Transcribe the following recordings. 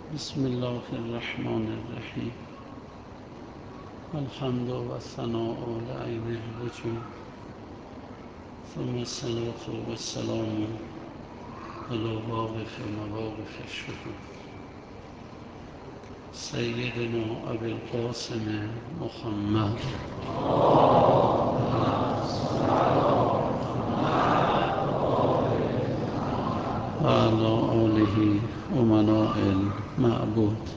بسم الله الرحمن الرحیم. الحمد و ثناء لعین الوجود، ثم الصلاة و السلام علی واقف مواقف الشهود سیدنا ابی القاسم محمد و علی آله امناء المعبود.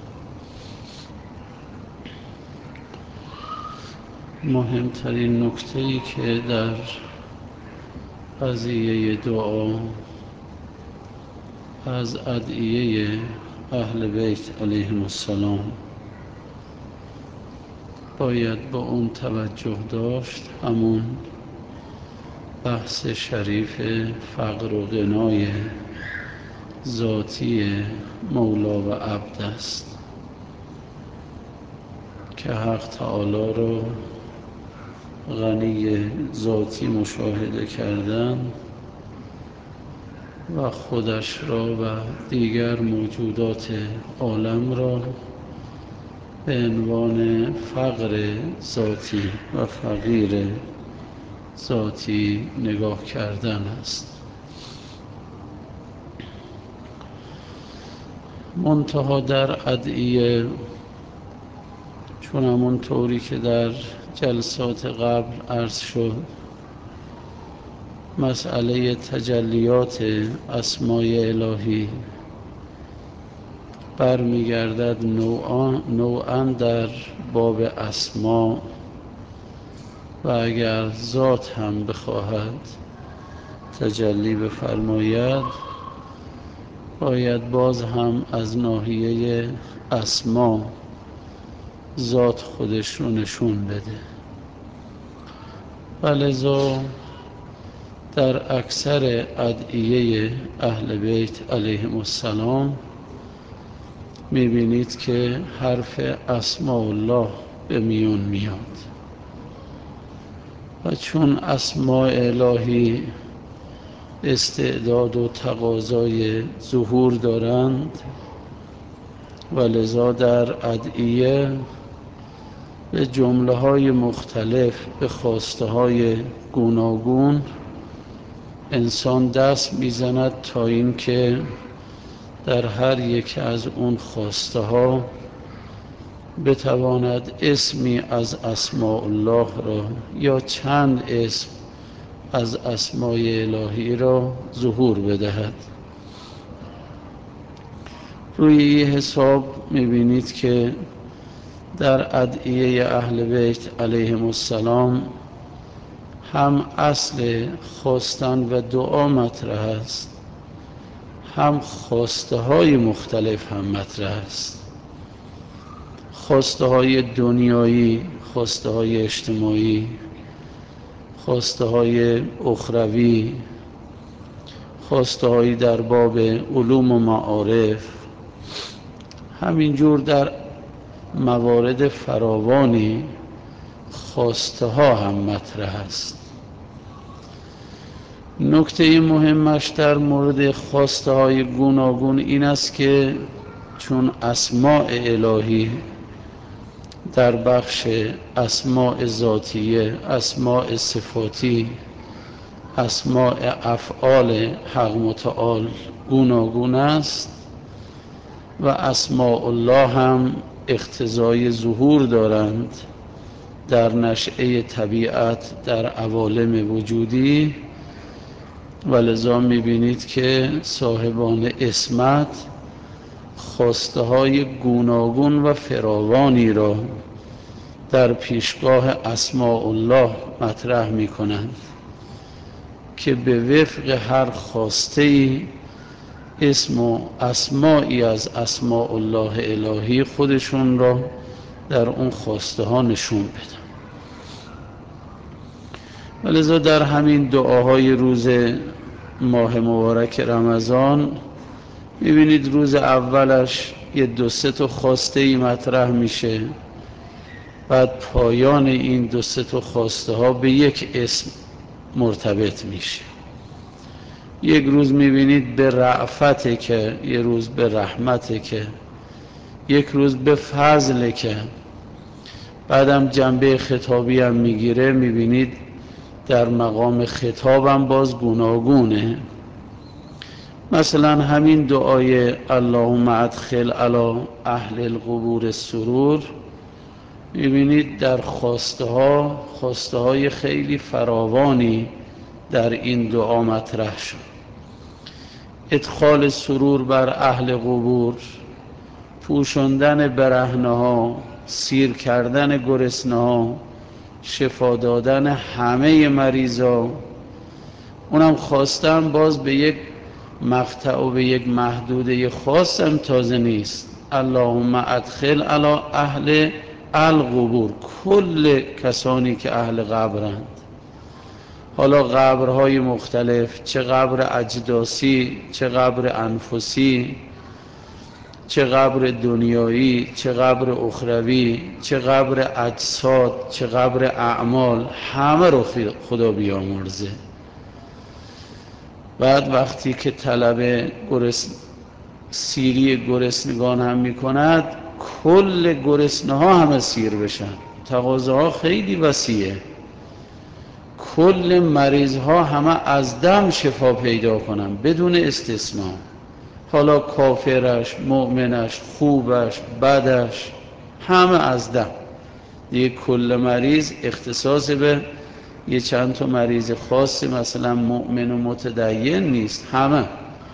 مهمترین نکته‌ای که در قضیه دعا از ادعیه اهل بیت علیهم السلام باید با اون توجه داشت، همون بحث شریف فقر و غنای ذاتی مولا و عبد است که حق تعالی را غنی ذاتی مشاهده کردن و خودش را و دیگر موجودات عالم را به عنوان فقر ذاتی و فقیر ذاتی نگاه کردن است. منتها در ادعیه، چون همون طوری که در جلسات قبل عرض شد، مسئله تجلیات اسمای الهی برمیگردد نوعاً در باب اسما و اگر ذات هم بخواهد تجلی بفرماید باید باز هم از ناحیه اسما ذات خودش رو نشون بده. ولذا در اکثر ادعیه اهل بیت علیهم السلام میبینید که حرف اسماء الله به میون میاد و چون اسماء الهی استعداد و تقاضای ظهور دارند و لذا در ادعیه به جمله های مختلف، به خواسته های گوناگون انسان دست میزند تا اینکه در هر یک از اون خواسته ها بتواند اسمی از اسماء الله را یا چند اسم از اسمای الهی را ظهور بدهد. روی این حساب میبینید که در ادعیه اهل بیت علیهم السلام هم اصل خواستن و دعا مطرح است، هم خواسته های مختلف هم مطرح است. خواسته های دنیایی، خواسته های اجتماعی، خواسته های اخروی، خواسته های در باب علوم و معارف، همینجور در موارد فراوانی خواسته ها هم مطرح است. نکته مهمش در مورد خواسته های گوناگون این است که چون اسماء الهی در بخش اسماء ذاتیه، اسماء صفاتی، اسماء افعال حق متعال گوناگون است و اسماء الله هم اقتضای ظهور دارند در نشأه طبیعت، در عوالم وجودی، و لذا میبینید که صاحبان اسمت خواسته های گوناگون و فراوانی را در پیشگاه اسماء الله مطرح می کنند که به وفق هر خواسته اسم و اسمایی از اسماء الله الهی خودشون را در اون خواسته ها نشون بدن. ولذا در همین دعاهای روز ماه مبارک رمضان میبینید روز اولش یه 2-3 خواسته مطرح میشه، بعد پایان این 2-3 خواسته ها به یک اسم مرتبط میشه. یک روز میبینید به رأفته، که یه روز به رحمته، که یک روز به فضل که بعدم جنبه خطابی هم میگیره، میبینید در مقام خطابم باز گوناگونه. مثلا همین دعای اللهم ادخل علی اهل القبور السرور، میبینید در خواسته های خیلی فراوانی در این دعا مطرح شد. ادخال سرور بر اهل قبور، پوشاندن برهنه ها، سیر کردن گرسنه ها، شفا دادن همه مریضا. اونم خواستم باز به یک مقطع و به یک محدوده خاصم تازه نیست. اللهم ادخل علی اهل القبور، کل کسانی که اهل قبرند، حالا قبرهای مختلف، چه قبر اجداسی، چه قبر انفسی، چه قبر دنیایی، چه قبر اخروی، چه قبر اجساد، چه قبر اعمال، همه رو خدا بیامرزه. بعد وقتی که طلب سیری گرسنگان هم می کند، کل گرسنه ها همه سیر بشن. تقاضاها خیلی وسیعه. کل مریض ها همه از دم شفا پیدا کنن بدون استثناء، حالا کافرش، مؤمنش، خوبش، بدش، همه از دم. دیگه کل مریض اختصاص به یه چند تا مریض خاص مثلا مؤمن و متدین نیست، همه.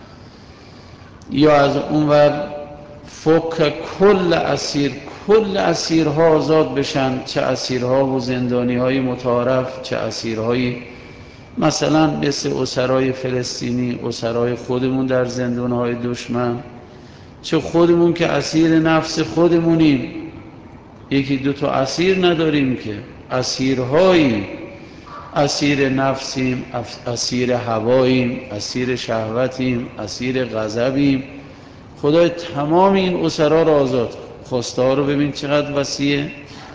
یا از اونور فک کل اسیر، کل اسیرها آزاد بشن، چه اسیرها و زندانی های متعارف، چه اسیرهای مثلا مثل اسرای فلسطینی، اسرای خودمون در زندانهای دشمن، چه خودمون که اسیر نفس خودمونیم، یکی دو تا اسیر نداریم که، اسیرهایی، اسیر نفسیم، اسیر هواییم، اسیر شهوتیم، اسیر غضبیم. خدای تمام این اسرا رو آزاد. خواسته ها رو ببین چقدر وسیعه.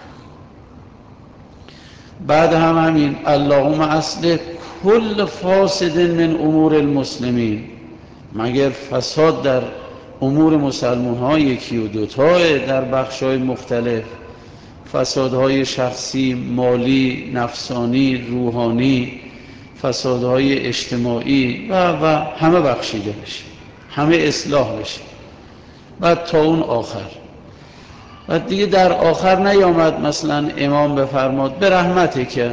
بعد همین اللهم اصلح کل فاسد من امور المسلمین، مگر فساد در امور مسلمان ها یکی و دوتاه در بخش های مختلف، فسادهای شخصی، مالی، نفسانی، روحانی، فسادهای اجتماعی و همه بخشیده بشه، همه اصلاح بشه. بعد تا اون آخر. و دیگه در آخر نیامد مثلا امام بفرماد به رحمته که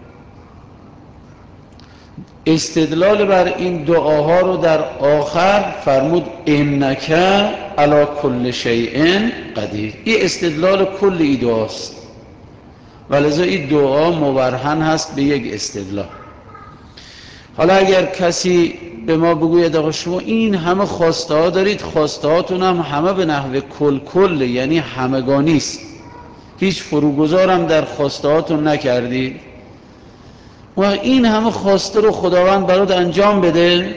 استدلال بر این دعاها رو در آخر فرمود انک علی کل شیء قدیر. این استدلال کل این دعاست، ولذا این دعا مبرهن هست به یک استدلال. حالا اگر کسی به ما بگوید آقا شما این همه خواسته ها دارید، خواسته هاتون هم همه به نحو کل، یعنی همگانی است، هیچ فروگذارم در خواسته هاتون نکردید، و این همه خواسته رو خداوند برات انجام بده.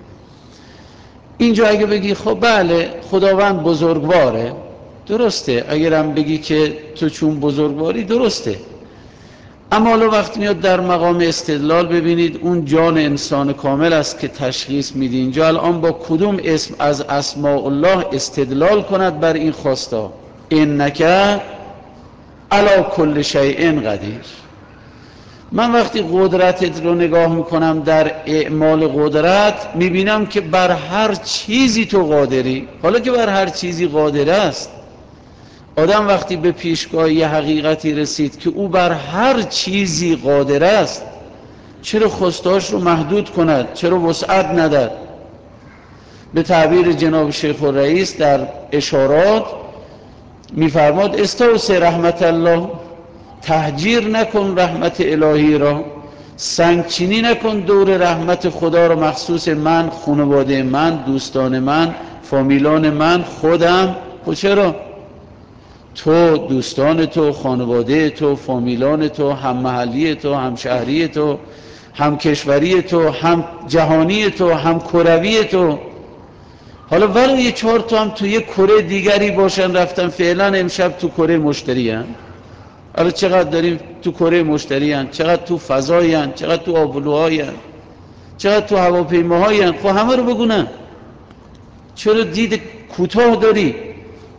اینجا اگه بگی خب بله خداوند بزرگواره، درسته، اگرم بگی که تو چون بزرگواری درسته، اما حالا وقتی میاد در مقام استدلال، ببینید اون جان انسان کامل است که تشخیص میده اینجا الان با کدوم اسم از اسماء الله استدلال کند بر این خواسته. انک علی کل شیء قدیر. من وقتی قدرتت رو نگاه میکنم در اعمال قدرت، میبینم که بر هر چیزی تو قادری. حالا که بر هر چیزی قادر است، آدم وقتی به پیشگاه یه حقیقتی رسید که او بر هر چیزی قادر است، چرا خواستهاش رو محدود کند؟ چرا وسعت نداد؟ به تعبیر جناب شیخ الرئیس در اشارات میفرماد استوسع رحمت الله، تهجیر نکن رحمت الهی را، سنگچینی نکن دور رحمت خدا را مخصوص من، خانواده من، دوستان من، فامیلان من، خودم. خب چرا؟ تو، دوستان تو، خانواده تو، فامیلان تو، هم محلی تو، هم شهری تو، هم کشوری تو، هم جهانی تو، هم کروی تو. حالا ولو یه 4 تا هم تو یه کره دیگری باشن، رفتن فعلا امشب تو کره مشتری هن. حالا چقدر داریم تو کره مشتری هن، چقدر تو فضایی هن، چقدر تو آبلوهایی هن، چقدر تو هواپیماهایی هن. خب همه رو بگونن. چرا دید کوتاه داری؟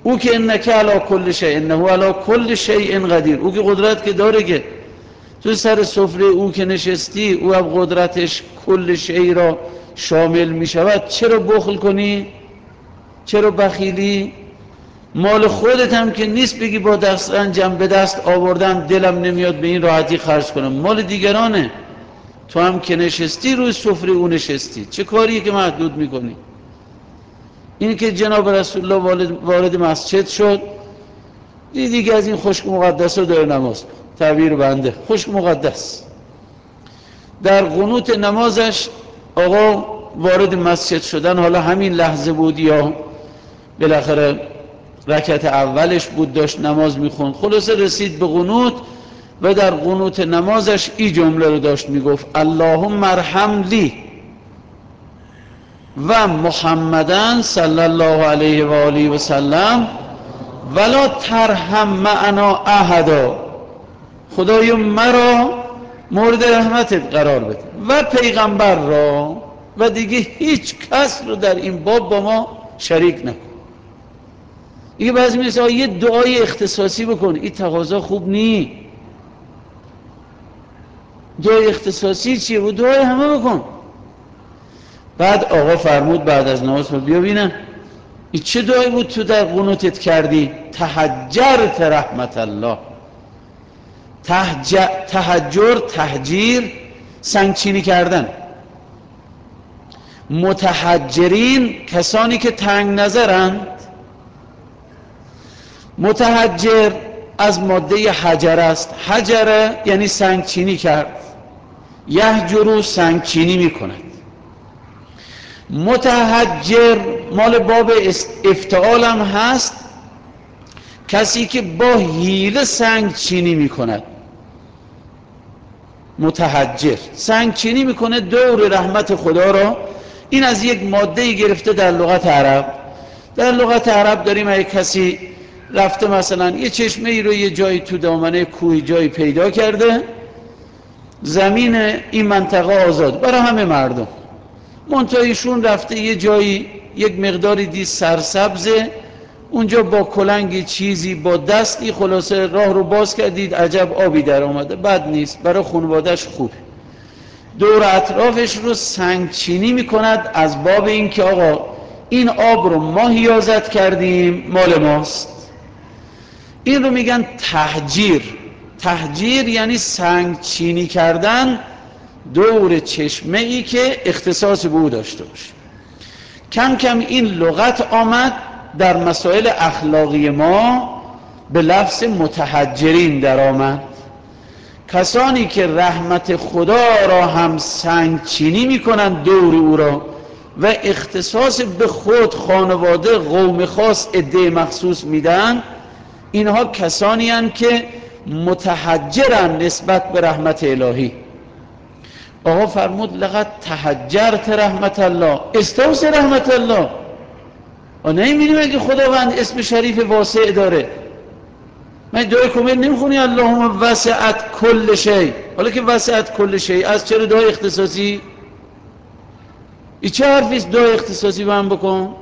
او که انک علی کل شیء انه علی کل شیء قدیر، او که قدرت که داره، که تو سر سفره او که نشستی، او هم قدرتش کل شیء را شامل می شود، چرا بخل کنی؟ چرا بخیلی؟ مال خودت هم که نیست بگی با دسترنجم به دست آوردم دلم نمیاد به این راحتی خرج کنم، مال دیگرانه. تو هم که نشستی روی سفره او نشستی، چه کاریه که محدود میکنی؟ این که جناب رسول الله وارد مسجد شد، دیگه از این خشک مقدس رو داره نماز، تعبیر بنده خشک مقدس، در قنوت نمازش آقا وارد مسجد شدن، حالا همین لحظه بود یا بالاخره رکعت اولش بود داشت نماز میخوند، خلاصه رسید به قنوت و در قنوت نمازش این جمله رو داشت میگفت اللهم ارحم لی و محمدن صلی الله علیه و آله و سلم ولا ترحم معنا احدا، خدایا مرا مورد رحمتت قرار بده و پیغمبر را و دیگه هیچ کس رو در این باب با ما شریک نکن. دیگه بعضی میگه یه دعای اختصاصی بکن، این تقاضا خوب نی. دعای اختصاصی چیه؟ و دعای همه بکن. بعد آقا فرمود بعد از نماز بیا ببینم این چه دعایی بود تو در قنوتت کردی؟ تهجرت رحمت الله. تهجر، تهجیر، سنگچینی کردن. متحجرین کسانی که تنگ نظرند. متحجر از ماده حجر است، حجر یعنی سنگچینی کرد، یهجرو سنگچینی میکند. متحجر مال باب افتعال هم هست، کسی که با حیله سنگچینی میکند. متحجر سنگچینی میکنه دور رحمت خدا را. این از یک ماده گرفته در لغت عرب. در لغت عرب داریم اگه کسی رفته مثلا یه چشمه ای رو یه جایی تو دامنه کوه جایی پیدا کرده، زمین این منطقه آزاد برای همه مردم، منتهیشون رفته یه جایی یک مقداری دید سرسبزه، اونجا با کلنگی چیزی با دستی خلاصه راه رو باز کردید، عجب آبی در آمده، بد نیست، برای خانواده‌اش خوبه. دور اطرافش رو سنگچینی میکند از باب این که آقا این آب رو ما حیازت کردیم مال ماست. این رو میگن تهجیر. تهجیر یعنی سنگچینی کردن دور چشمه ای که اختصاص به او داشته باشه. کم کم این لغت آمد در مسائل اخلاقی ما به لفظ متحجرین در آمد. کسانی که رحمت خدا را هم سنگچینی میکنند دور او را و اختصاص به خود، خانواده، قوم خاص، عده مخصوص میدن، اینها کسانی هستند که متحجرن نسبت به رحمت الهی. آقا فرمود لقد تهجرت رحمت الله، استوس رحمت الله. نمی‌بینیم اگه خداوند اسم شریف واسع داره؟ من دعای کامل نمیخونی اللهم وسعت کل شیء؟ حالا که وسعت کل شیء از چرا دعای اختصاصی؟ این چه حرفیست دعای اختصاصی من بکن؟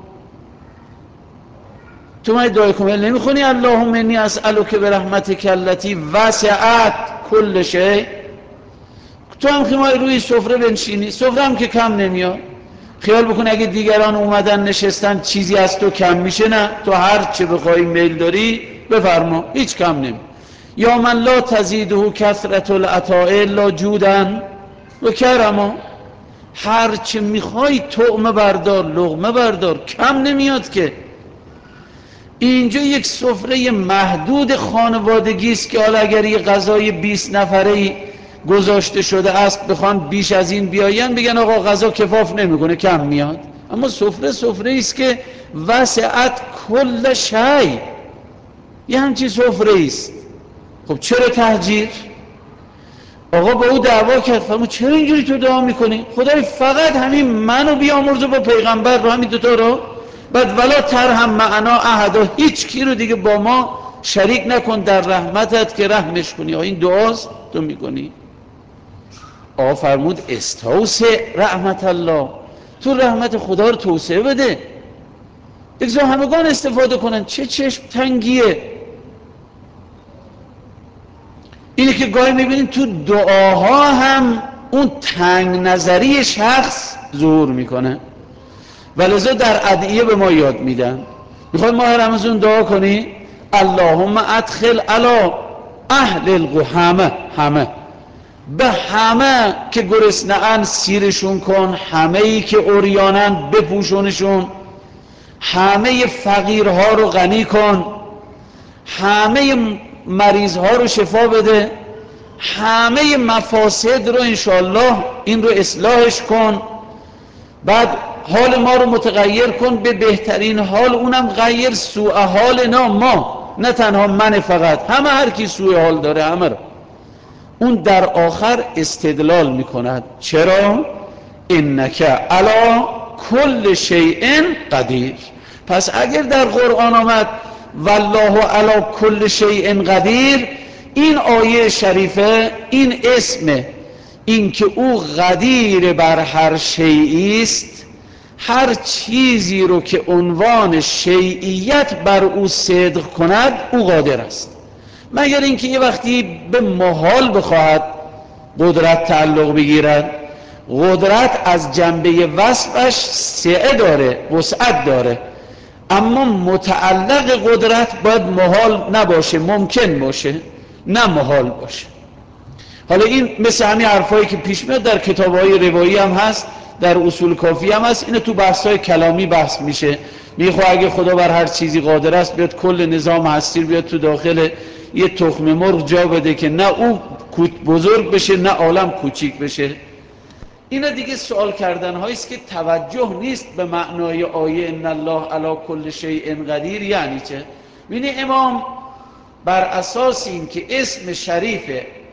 تو من دعای کامل نمیخونی اللهم انی اسألک برحمتک التی وسعت کل شیء؟ تو هم خیمای روی سفره بنشینی، سفره هم که کم نمیاد، خیال بکن اگه دیگران اومدن نشستن چیزی از تو کم میشه؟ نه، تو هر چه بخوای میل داری بفرما، هیچ کم نمی. یا من لا تزیده کثرت العطاء الا جودا و کرما، هر چه میخوای طعمه بردار، لقمه بردار، کم نمیاد که. اینجا یک سفره محدود خانوادگی است که حالا اگر یه غذای 20 نفره‌ای گذاشته شده است بخوان بیش از این بیاین بگن آقا غذا کفاف نمیکنه کم میاد، اما سفره است که وسعت کل شیء، یه همچین سفره است. خب چرا تهجیر؟ آقا با او دعوا کرد، فرمود چرا اینجوری تو دعا میکنی؟ خدای فقط همین منو بیامرزه با پیغمبر رو، همین دوتا رو، بعد ولا ترحم معنا احدا، هیچ کی رو دیگه با ما شریک نکن در رحمتت که رحمش کنی. این دعاست تو میکنی؟ آقا فرمود استوسع رحمت الله، تو رحمت خدا رو توسعه بده. بگذار همگان استفاده کنن. چه چشم تنگیه اینه که گاهی میبینید تو دعاها هم اون تنگ نظری شخص ظهور میکنه. ولذا در ادعیه به ما یاد میدن، میخواد ماه رمضان دعا کنی اللهم ادخل علی اهل القحامه، همه به همه که گرسنه‌اند سیرشون کن، همه ای که عریانند بپوشونشون، همه فقیرها رو غنی کن، همه مریضها رو شفا بده، همه مفاسد رو انشالله این رو اصلاحش کن، بعد حال ما رو متغیر کن به بهترین حال، اونم غیر سوء حال ما، نه تنها من فقط، همه هر کی سوء حال داره همه رو. اون در آخر استدلال میکند چرا؟ انک علی کل شیء قدیر. پس اگر در قرآن آمد والله علی کل شیء قدیر، این آیه شریفه این اسم، این که او قدیر بر هر شیئی است، هر چیزی رو که عنوان شیعیت بر او صدق کند او قادر است، مگر اینکه یه وقتی به محال بخواهد قدرت تعلق بگیرد. قدرت از جنبه وصفش سعه داره، وسعت داره، اما متعلق قدرت باید محال نباشه، ممکن باشه، نه محال باشه. حالا این مثل همین حرفایی که پیش میاد در کتاب‌های روایی هم هست، در اصول کافی هم هست، اینه تو بحث‌های کلامی بحث میشه. میخواه اگه خدا بر هر چیزی قادر است بیاد کل نظام هستی بیاد تو داخل یه تخم مرغ جا بده که نه او بزرگ بشه نه عالم کوچیک بشه. اینا دیگه سوال کردن هاییست که توجه نیست به معنای آیه ان الله علی کل شیء قدیر. یعنی چه؟ ببین امام بر اساس این که اسم شریف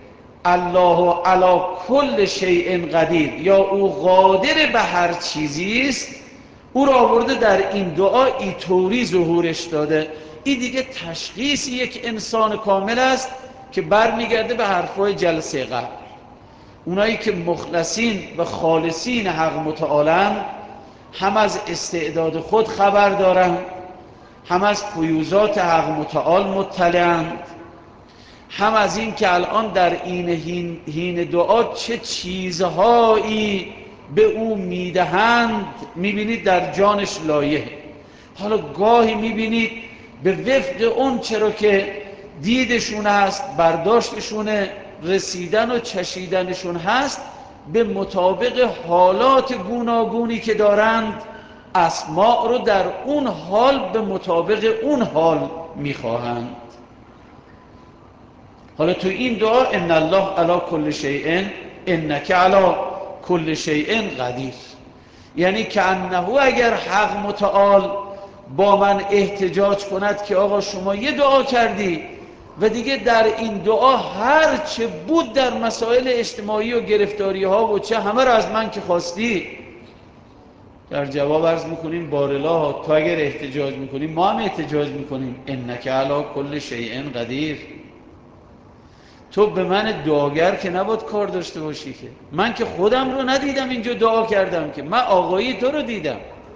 الله علی کل شیء قدیر یا او قادر به هر چیزی است، او را آورده در این دعا اینطوری ظهورش داده. این دیگه تشخیص یک انسان کامل است که برمیگرده به حرفای جلسه قبل. اونایی که مخلصین و خالصین حق متعالند هم از استعداد خود خبر دارند، هم از فیوزات حق متعال مطلعند، هم از این که الان در این حین دعا چه چیزهایی به او میدهند، میبینید در جانش لایه. حالا گاهی میبینید به وفق اون چرا که دیدشون هست، برداشتشون، رسیدن و چشیدنشون هست، به مطابق حالات گوناگونی که دارند اسماء رو در اون حال به مطابق اون حال میخواهند. حالا تو این دعا ان الله علی کل شیء انک علی کل شیء قدیر، یعنی که انه اگر حق متعال با من احتجاج کند که آقا شما یه دعا کردی و دیگه در این دعا هر چه بود در مسائل اجتماعی و گرفتاری ها و چه همه رو از من که خواستی، در جواب عرض میکنیم بارالله تو اگر احتجاج میکنیم ما هم احتجاج میکنیم انک علی کل شیء قدیر. تو به من دعاگر که نباید کار داشته باشی، که من که خودم رو ندیدم اینجا دعا کردم، که من آقایی تو رو دیدم.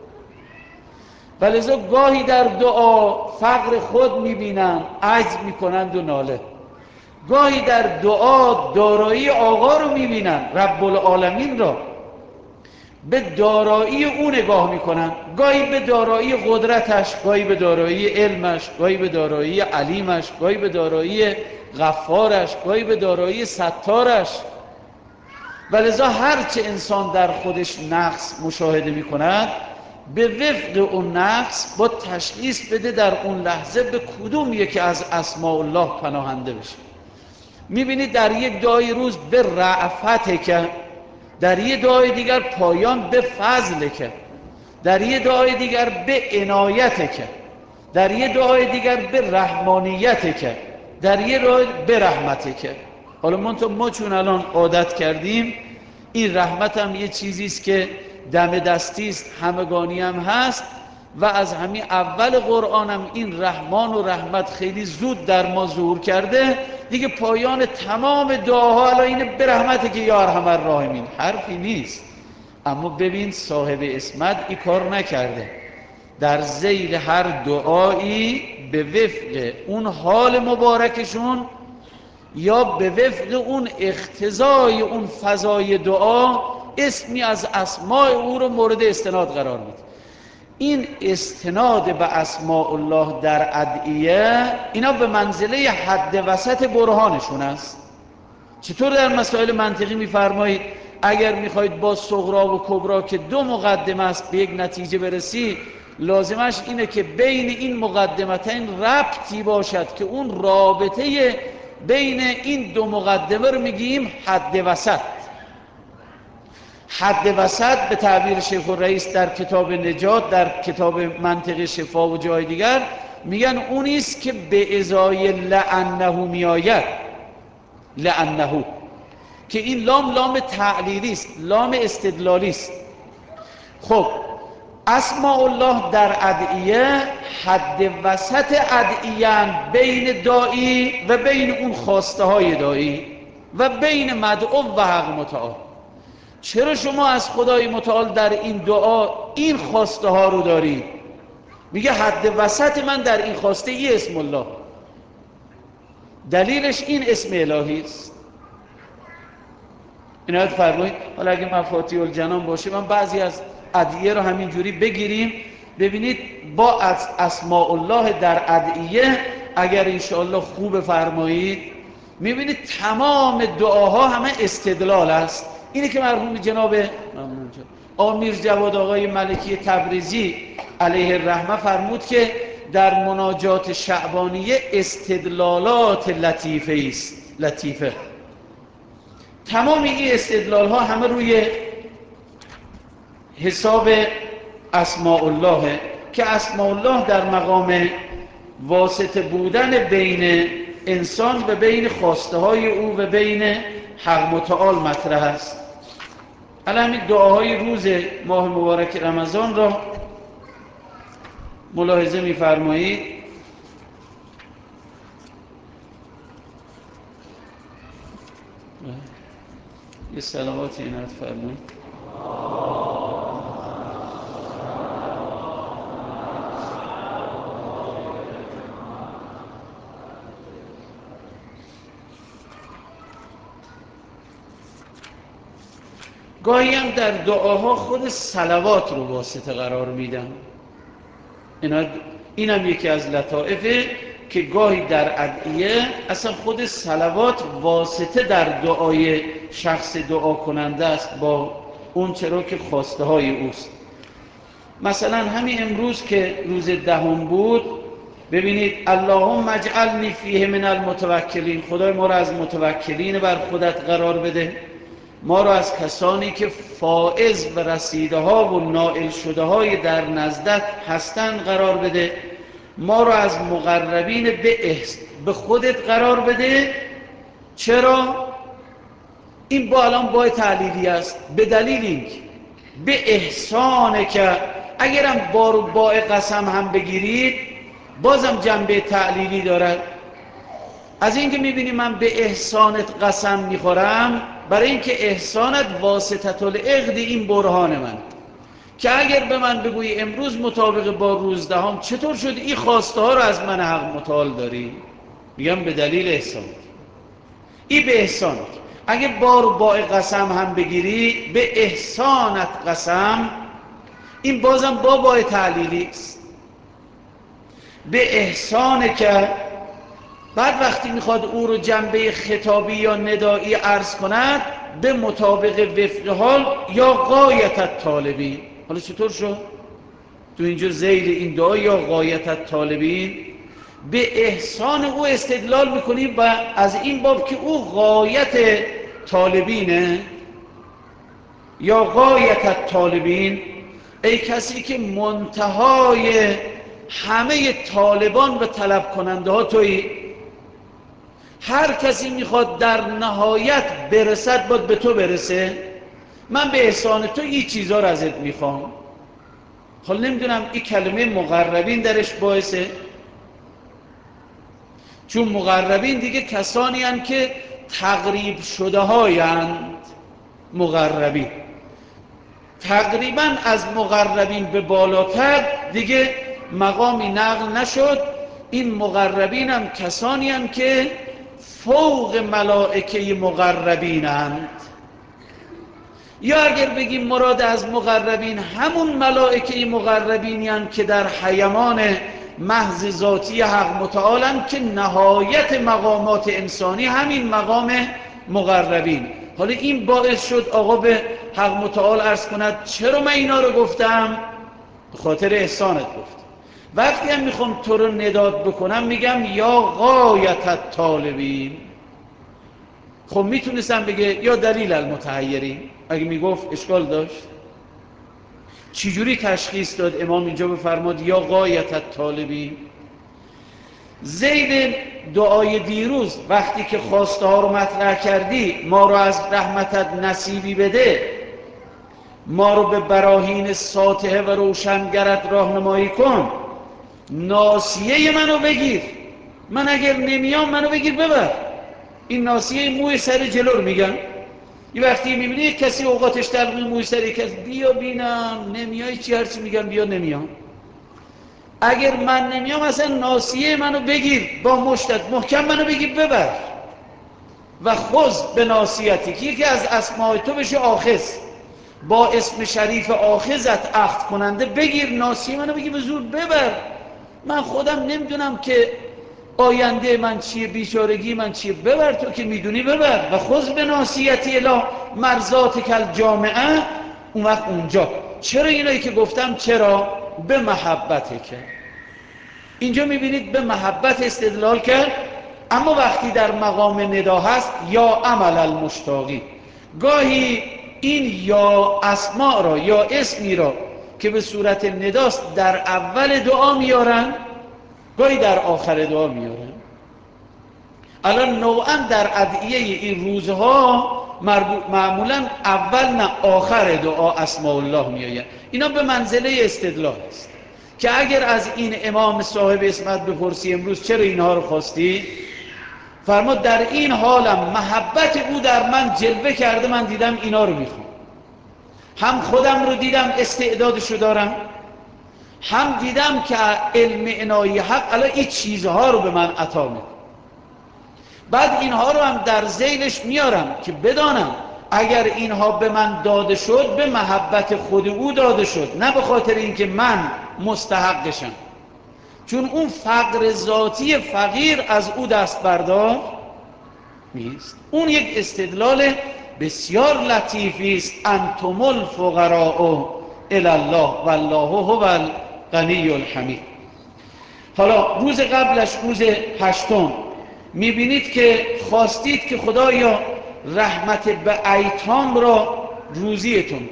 ولذا گاهی در دعا فقر خود میبینن، عجز میکنند و ناله، گاهی در دعا دارایی آقا رو میبینن، رب العالمین را، به دارایی او نگاه میکنن، گاهی به دارایی قدرتش، گاهی به دارایی علمش، گاهی به دارایی علیمش، گاهی به دارایی غفارش، گاهی به دارایی ستارش. ولذا هرچه انسان در خودش نقص مشاهده میکند به وفق اون نقص با تشخیص بده در اون لحظه به کدوم یکی از اسماء الله پناهنده بشه. میبینید در یک دعای روز به رأفت که، در یک دعای دیگر پایان به فضل که، در یک دعای دیگر به عنایت که، در یک دعای دیگر به رحمانیت که، در یک دعای به رحمت که. حالا ما چون الان عادت کردیم این رحمت هم یه چیزیست که دم دستی است، همگانی هم هست و از همین اول قرآن هم این رحمان و رحمت خیلی زود در ما ظهور کرده دیگه. پایان تمام دعاها الان اینه به رحمته که یا ارحم الراحمین، حرفی نیست. اما ببین صاحب اسمت این کار نکرده، در ذیل هر دعایی به وفق اون حال مبارکشون یا به وفق اون اقتضای اون فضای دعا اسمی از اسماء او رو مورد استناد قرار میده. این استناد به اسماء الله در ادعیه اینا به منزله حد وسط برهانشون است. چطور در مسائل منطقی میفرمایید اگر میخواید با صغرا و کبرا که دو مقدمه است به یک نتیجه برسی، لازمش اینه که بین این مقدمتین ربطی باشد که اون رابطه بین این دو مقدمه رو میگیم حد وسط. حد وسط به تعبیر شیخ الرئیس در کتاب نجات، در کتاب منطق شفا و جای دیگر میگن اونیست که به ازای لعنه میآید. لعنه که این لام تعلیلی است، لام استدلالی است. خب اسماء الله در ادعیه حد وسط ادعیه بین داعی و بین اون خواسته های داعی و بین مدعو و حق متعال. چرا شما از خدای متعال در این دعا این خواسته ها رو دارید؟ میگه حد وسط من در این خواسته ای اسم الله، دلیلش این اسم الهی است. عنایت فرمایید. حالا اگه مفاتیح الجنان باشه من بعضی از ادعیه رو همینجوری بگیریم ببینید با اسماء الله در ادعیه اگر انشاءالله خوب فرمایید میبینید تمام دعاها همه استدلال است. اینه که مرحوم جناب آمیر جواد آقای ملکی تبریزی علیه الرحمه فرمود که در مناجات شعبانیه استدلالات لطیفه است. لطیفه تمام این استدلال ها همه روی حساب اسماء الله که اسماء الله در مقام واسطه بودن بین انسان و بین خواسته های او و بین حق متعال مطرح است. الان این دعاهای روز ماه مبارک رمضان را ملاحظه می‌فرمایید. یه سلاماتی عنایت فرمایید. گاهی هم در دعاها خود صلوات رو واسطه قرار میدن. این هم یکی از لطائفه که گاهی در ادعیه اصلا خود صلوات واسطه در دعای شخص دعا کننده است با اون چرا که خواسته های اوست. مثلا همین امروز که روز دهم بود ببینید اللهم اجعلنی فیه من المتوکلین، خدای ما را از متوکلین بر خودت قرار بده، ما را از کسانی که فائز و رسیده ها و نائل شده های در نزدت هستند قرار بده، ما را از مقربین به خودت قرار بده. چرا؟ این با الان با تعلیلی است به دلیل اینکه به احسانه که اگرم با قسم هم بگیرید بازم جنبه تعلیلی دارد. از اینکه میبینی من به احسانت قسم میخورم برای اینکه احسانت واسطه العقد، این برهان من که اگر به من بگویی امروز مطابق با روز دهم چطور شد این خواسته ها رو از من حق متعال داری، میگم به دلیل احسانت. این به احسانت. اگه با قسم هم بگیری به احسانت قسم، این بازم با تعلیلی است. به احسانه که بعد وقتی میخواد او رو جنبه خطابی یا ندایی عرض کند به مطابق وفق حال یا غایت طالبین. حالا چطور شد؟ تو اینجا ذیل این دعا یا غایت طالبین به احسان او استدلال میکنیم و از این باب که او غایت طالبینه یا غایت طالبین، ای کسی که منتهای همه طالبان و طلب کننده ها تویی. هر کسی میخواد در نهایت برسد باید به تو برسه. من به احسان تو این چیزها رو ازت میخوام. حالا نمیدونم این کلمه مقربین درش باعثه، چون مقربین دیگه کسانی هستند که تقریب شده هایند. مقربین تقریبا از مقربین به بالاتر دیگه مقامی نقل نشد. این مقربین هم کسانی هم که فوق ملائکه مقربینند. یا اگر بگیم مراد از مقربین همون ملائکه مقربینی هستند که در حیمان محض ذاتی حق متعالند که نهایت مقامات انسانی همین مقام مقربین. حالا این باعث شد آقا به حق متعال عرض کند چرا من اینا رو گفتم؟ به خاطر احسانت گفتم. وقتی هم میخوام تو رو نداد بکنم میگم یا غایت الطالبین. خب میتونستم بگه یا دلیل المتحیرین، اگه میگفت اشکال داشت. چجوری تشخیص داد امام اینجا بفرماد یا غایت الطالبین؟ ذیل دعای دیروز وقتی که خواسته ها رو مطرح کردی، ما رو از رحمتت نصیبی بده، ما رو به براهین ساطعه و روشنگرت راهنمایی کن، ناصیه منو بگیر، من اگر نمیام منو بگیر ببر. این ناصیه موی سر جلو رو میگن. یه وقتی میبینی کسی اوقاتش در موی سر کسی بیا بینم نمیای چی هرچی میگم بیا نمیام. اگر من نمیام اصلا ناصیه منو بگیر با مشتت محکم منو بگیر ببر. و خذ به ناصیتی که یکی از اسماء تو بشه آخذ، با اسم شریف آخذت عهد کننده بگیر ناصیه منو بگیر به زور ببر. من خودم نمیدونم که آینده من چیه، بیچارگی من چیه، ببر تو که میدونی ببر. و خذ به ناصیتی الی مرضاتک الجامعه. اون وقت اونجا چرا اینایی که گفتم چرا؟ به محبته که اینجا میبینید به محبت استدلال کرد. اما وقتی در مقام ندا هست یا عمل المشتاقی، گاهی این یا اسماء را یا اسمی را که به صورت نداست در اول دعا میارن، گاهی در آخر دعا میارن. الان نوعا در ادعیه این روزها معمولا اول نه آخر دعا اسماء الله میآید. اینا به منزله استدلال است که اگر از این امام صاحب اسمت بپرسی امروز چرا اینها رو خواستی، فرمود در این حالم محبت او در من جلوه کرده، من دیدم اینا رو میخوام، هم خودم رو دیدم استعدادشو دارم، هم دیدم که علم عنایه حق الان این چیزها رو به من عطا میکنه. بعد اینها رو هم در ذیلش میارم که بدانم اگر اینها به من داده شد به محبت خود او داده شد، نه به خاطر اینکه من مستحقشم، چون اون فقر ذاتی فقیر از او دست بردار نیست. اون یک استدلال بسیار لطیفی است. انتم الفقراء الی الله والله هو الغنی الحمید. حالا روز قبلش روز هشتم میبینید که خواستید که خدایا رحمت به ایتام را روزیتون،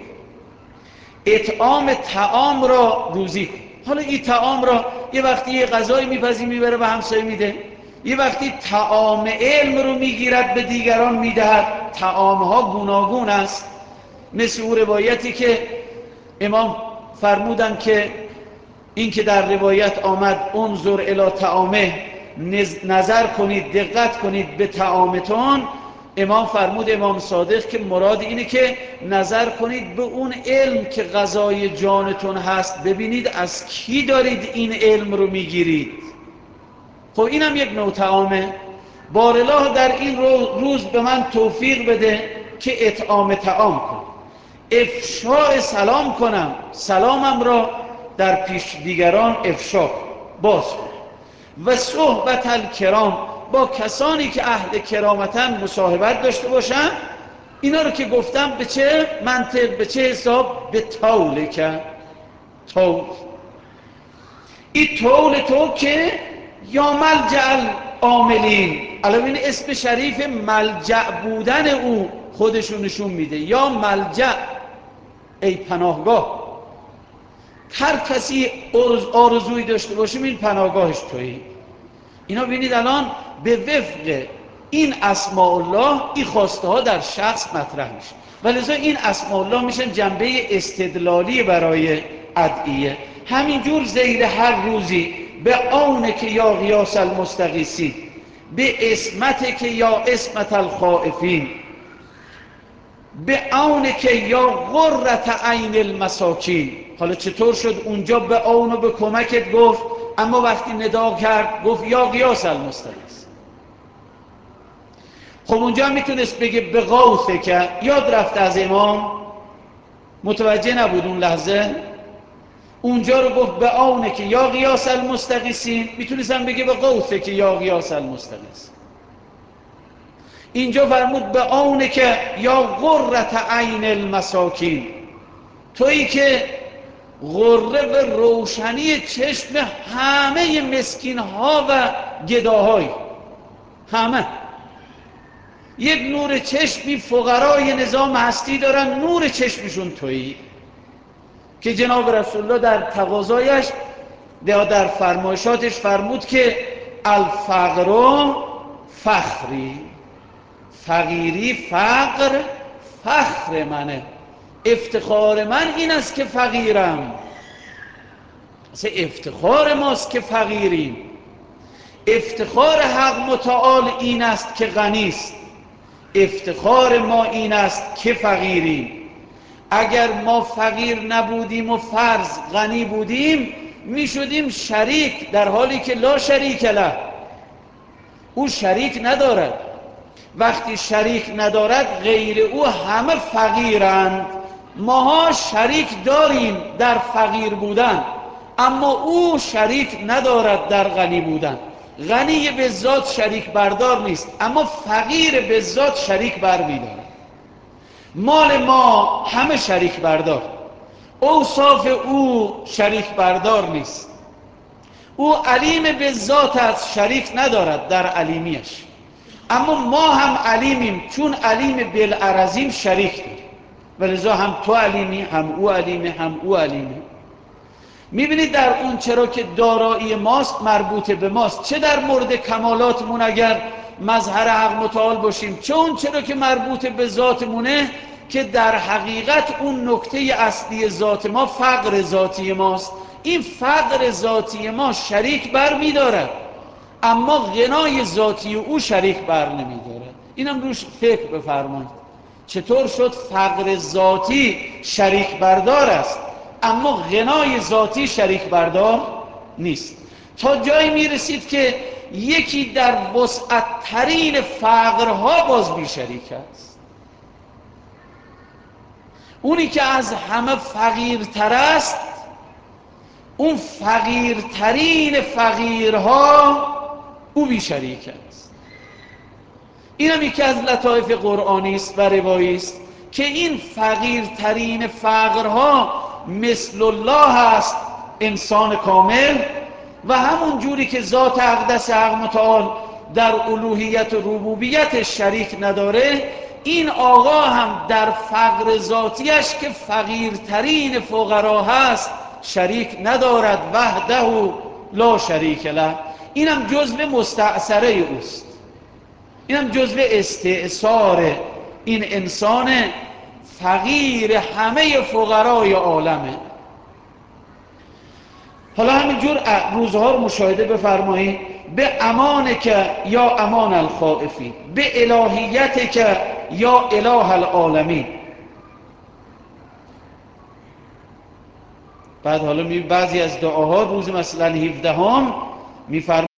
اطعام طعام را روزی کن. حالا این طعام را یه وقتی یه غذایی میپزی میبره به همسایه میده، یه وقتی طعام علم رو میگیرد به دیگران میدهد. طعامها گوناگون است، مثل اون روایتی که امام فرمودن که این که در روایت آمد انظر الی طعامه، نظر کنید دقت کنید به طعامتون. امام فرمود امام صادق که مراد اینه که نظر کنید به اون علم که غذای جانتون هست، ببینید از کی دارید این علم رو میگیرید. خب اینم یک نوع طعامه. بارالله در این روز به من توفیق بده که اطعام طعام کنم، افشاء سلام کنم، سلامم را در پیش دیگران افشا باز کنم. و صحبت الکرام، با کسانی که اهل کرامتن مصاحبت داشته باشن. اینا رو که گفتم به چه منطق، به چه حساب؟ به طول که طول این طول تو که یا ملجع العاملین. الان این اسم شریف ملجع بودن او خودشو نشون میده. یا ملجع ای پناهگاه، هر کسی آرزویی داشته باشیم این پناهگاهش تویی. اینا ببینید الان به وفق این اسماء الله این خواسته ها در شخص مطرح میشه، ولذا این اسماء الله میشن جنبه استدلالی برای ادعیه. همینجور ذیل هر روزی به آنه که یا غیاس المستغیثین، به اسمت که یا اسمت الخائفین، به عونک یا قرة عین المساکین. حالا چطور شد اونجا به عون و به کمکت گفت، اما وقتی ندا کرد گفت یا غیاث المستغیث؟ خب اونجا میتونست بگه به غوثک. یاد رفت از امام، متوجه نبود اون لحظه، اونجا رو گفت به عونک یا غیاث المستغیثین، میتونستم بگه به غوثک یا غیاث المستغیث. اینجا فرمود به عونک یا قرة عین المساکین، تویی که غره و روشنی چشم همه مسکین ها و گداهای، همه یک نور چشمی فقرای نظام هستی دارن، نور چشمشون تویی که جناب رسول الله در تقاضایش در فرمایشاتش فرمود که الفقر فخری، فقیری فخر منه، افتخار من این است که فقیرم. اصلا افتخار ماست که فقیریم، افتخار حق متعال این است که غنیست، افتخار ما این است که فقیریم. اگر ما فقیر نبودیم و فرض غنی بودیم میشدیم شریک، در حالی که لا شریک له، او شریک ندارد. وقتی شریک ندارد غیر او همه فقیرند. ماها شریک داریم در فقیر بودن، اما او شریک ندارد در غنی بودن. غنی به ذات شریک بردار نیست، اما فقیر به ذات شریک بر می‌دارد. مال ما همه شریک بردار، اوصاف او شریک بردار نیست. او علیم به ذات از شریک ندارد در علیمیش، اما ما هم علیمیم، چون علیم بالعرضیم شریک داریم، ولذا هم تو علیمی، هم او علیمی، هم او علیمی. میبینید در اون چرا که دارایی ماست مربوط به ماست، چه در مورد کمالاتمون اگر مظهر حق متعال باشیم، چه اون چرا که مربوط به ذاتمونه که در حقیقت اون نکته اصلی ذات ما فقر ذاتی ماست. این فقر ذاتی ما شریک بر می‌دارد، اما غنای ذاتی او شریک بر نمی‌دارد. اینم روش فکر بفرمایید، چطور شد فقر ذاتی شریک بردار است اما غنای ذاتی شریک بردار نیست. تا جایی میرسید که یکی در وسعت ترین فقرها باز بی شریک است. اونی که از همه فقیرتر است، اون فقیرترین فقیرها او بی شریک است. این هم یکی از لطایف قرآنی است و روایی است که این فقیرترین فقرها مثل الله است، انسان کامل، و همون جوری که ذات اقدس حق متعال در الوهیت و ربوبیت شریک نداره، این آقا هم در فقر ذاتیش که فقیرترین فقرا هست شریک ندارد، وحده لا شریک له. اینم جزء مستعصره اوست، اینم جزء استعصار این انسان فقیر همه فقرای عالمه. حالا همینجور روزها رو مشاهده بفرمایید. به امانک یا امان الخائفین، به الهیتک یا اله العالمین. بعد حالا بعضی از دعاها روز مثلا 17 میفرمایید